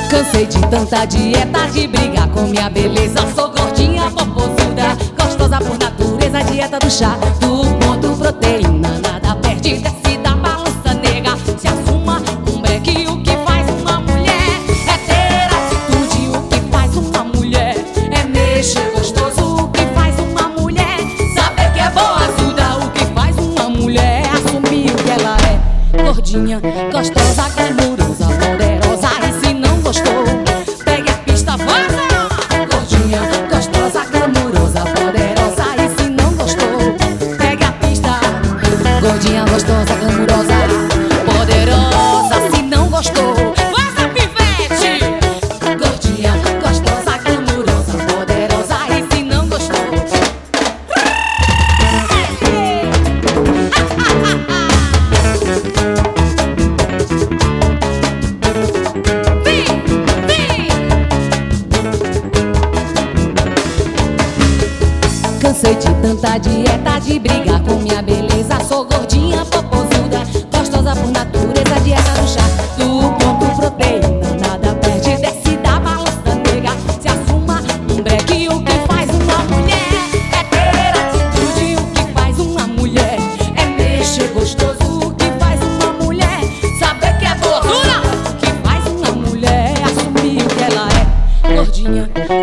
Cansei de tanta dieta, de brigar com minha beleza. Sou gordinha, popozuda, gostosa por natureza. Dieta do chá, do ponto proteína. Nada perde, desce da balança, nega. Se assuma um breque, o que faz uma mulher é ter atitude. O que faz uma mulher é mexer gostoso. O que faz uma mulher saber que é boazuda. O que faz uma mulher é assumir o que ela é. Gordinha, gostosa, glamurosa, poderosa. E se não gostou, pegue a pista, vaza! Gordinha, gostosa, glamurosa, poderosa. E se não gostou, pegue a pista. Gordinha, gostosa, glamurosa, poderosa. Se não gostou, vaza, pivete! Gordinha, gostosa, glamurosa, poderosa. E se não gostou, cansei de tanta dieta, de brigar com minha beleza. Sou gordinha, popozuda, gostosa por natureza. Dieta do chá, do ponto proteína. Nada perde, desce da balança, nega. Se assuma um breque. O que faz uma mulher é ter atitude. O que faz uma mulher é mexer gostoso. O que faz uma mulher saber que é gordura. O que faz uma mulher é assumir o que ela é. Gordinha,